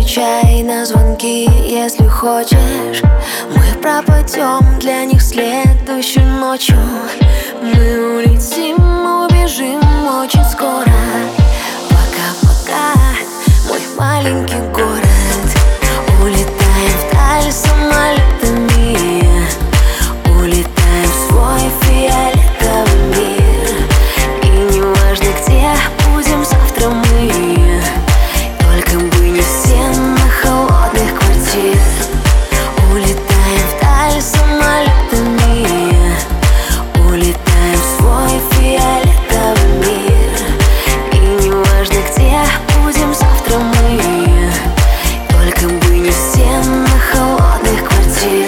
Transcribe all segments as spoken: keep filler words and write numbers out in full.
отвечай на звонки, если хочешь. Мы пропадем для них следующей ночью. Мы улетим, убежим очень скоро. Пока-пока, мой маленький город. Улетаем вдаль самолетами, улетаем в свой фиолетовый мир. И неважно, где будем завтра мы, только бы не в стенах холодных квартир. Улетаем вдаль самолетами, улетаем в свой фиолетовый мир. И неважно, где будем завтра мы, только бы не в стенах холодных квартир.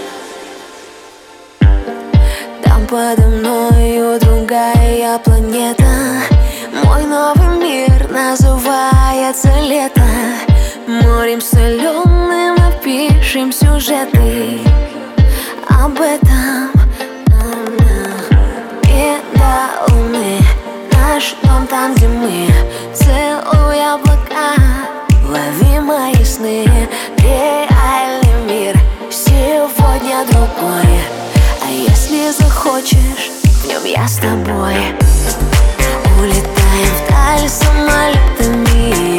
Там подо мною другая планета, мой новый мир называется лето. Морем соленым напишем сюжеты об этом. И до луны наш дом там, где мы. Целуй облака, лови мои сны. Реальный мир сегодня другой, а если захочешь, в нем я с тобой. Улетаем вдаль самолетами,